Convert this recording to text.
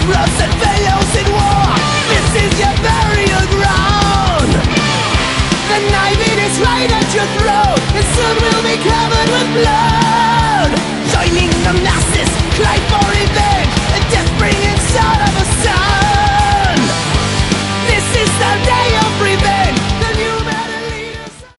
rust and fails in war. This is your burial ground. The knife, it is right at your throat, and soon will be covered with blood. Joining the masses, cry for revenge.